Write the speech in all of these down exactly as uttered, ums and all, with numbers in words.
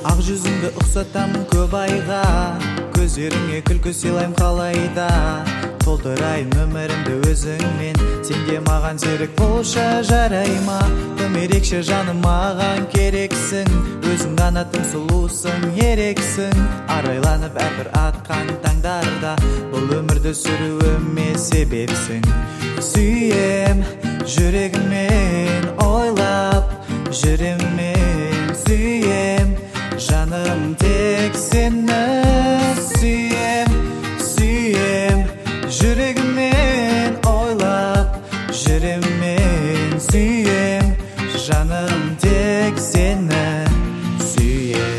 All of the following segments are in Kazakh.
Ақ жүзіңді ұқсатамын көп айға, көздеріңе күлкі сыйлайым қалайда. Толтырайын өмірімді өзіңмен, сен де маған серік болшы жарай ма? Тым ерекше жаным маған керексің, өзің ғана тым сұлусың, ерексің. Арайланып әрбір атқан таңдарда, бұл өмірді сүруіме себепсің. Сүйем жүрегіммен ойлап, жүремін сүйем, жаным тек сені сүйем, сүйем жүрегіммен ойлап, жүремін сүйем, жаным тек сені сүйем.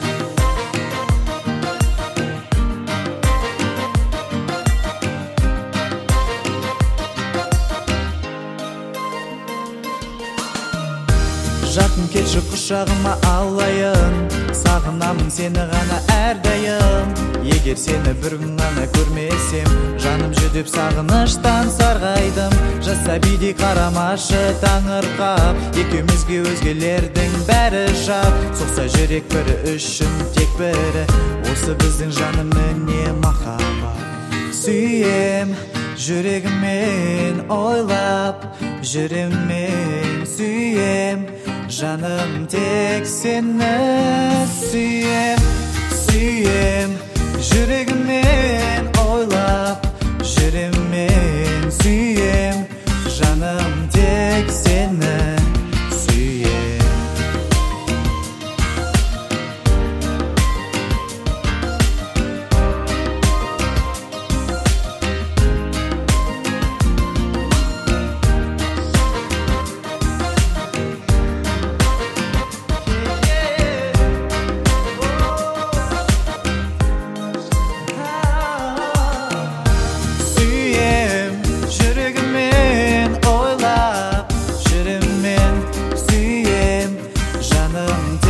Жақын келші құшағыма алайын, сағынамын сені ғана әрдайым. Егер сені бір күн ғана көрмесем, жаным жүдеп сағыныштан сарғайдым. Жас сәбидей қарамашы таңырқап, екеумізге өзгелердің бәрі жат. Соқса жүрек бірі үшін тек бірі, осы біздің жаным міне махаббат. Сүйем жүрегіммен ойлап, жүремін сүйем, жаным тек сені сүйем, сүйем жүрегіммен ойлап, жүремін сүйем, жаным тек сені сүйем.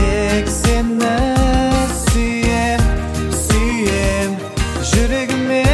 Seni suyem, suyem, yüreğime